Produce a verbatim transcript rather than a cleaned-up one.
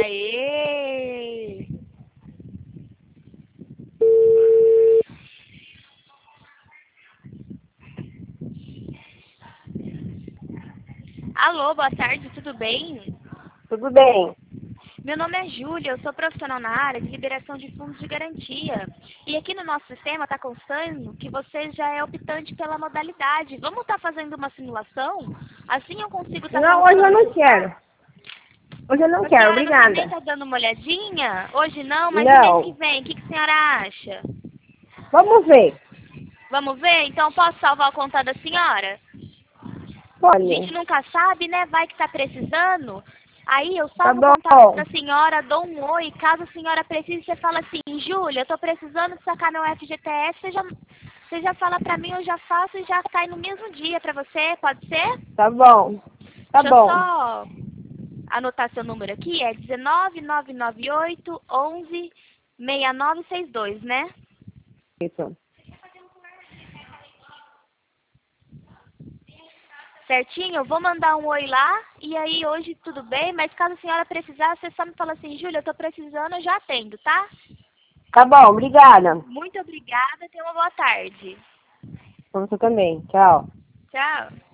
Aê! Alô, boa tarde, tudo bem? Tudo bem. Meu nome é Júlia, eu sou profissional na área de liberação de fundos de garantia. E aqui no nosso sistema está constando que você já é optante pela modalidade. Vamos estar fazendo uma simulação? Assim eu consigo estar Não, hoje eu colocando não seus dados. quero. Hoje eu não A quero, senhora não quer nem obrigada. estar dando uma olhadinha? Hoje não, mas e mês que Não. vem? O que, que a senhora acha? Vamos ver. Vamos ver? Então posso salvar a conta da senhora? A gente Pode. nunca sabe, né? Vai que tá precisando. Aí eu Tá salvo o contato bom. da senhora, dou um oi. Caso a senhora precise, você fala assim, Júlia, eu tô precisando de sacar meu F G T S. Você já, você já fala pra mim, eu já faço e já cai no mesmo dia pra você, pode ser? Tá bom. Tá Deixa eu bom. só anotar seu número aqui. É dezenove, nove nove oito, onze, seis nove seis dois, né? Isso. Certinho, eu vou mandar um oi lá, e aí hoje tudo bem, mas caso a senhora precisar, você só me fala assim, Júlia, eu tô precisando, eu já atendo, tá? Tá bom, obrigada. Muito obrigada, tenha uma boa tarde. Pra você também. Tchau. Tchau.